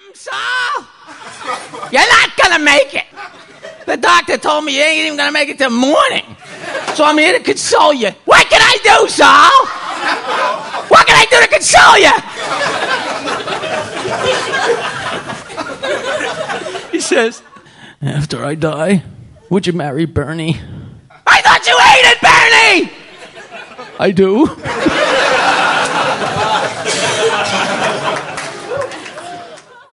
Saul. You're not going to make it. The doctor told me you ain't even going to make it till morning. So I'm here to console you. What can I do, Saul? What can I do to console you? He says, after I die, would you marry Bernie? I thought you hated Bernie! I do.